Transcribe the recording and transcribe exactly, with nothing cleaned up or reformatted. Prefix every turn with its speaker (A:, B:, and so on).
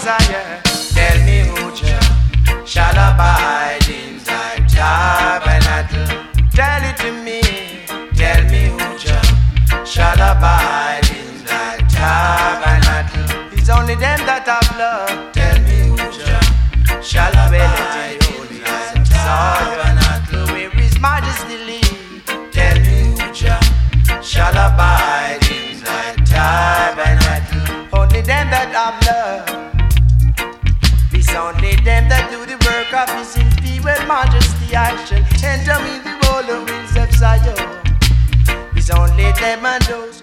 A: Messiah. Tell me who Jah shall abide in thy tabernacle. Tell it to me. Tell me who Jah shall abide in thy tabernacle. It's only them that have love. Tell me who Jah shall abide in thy tabernacle. Where His Majesty live. Tell me who Jah shall abide in thy tabernacle. Only them that have love. It's only them that do the work of His imperial majesty. I shall enter in the roller wheels of Zion. It's only them and those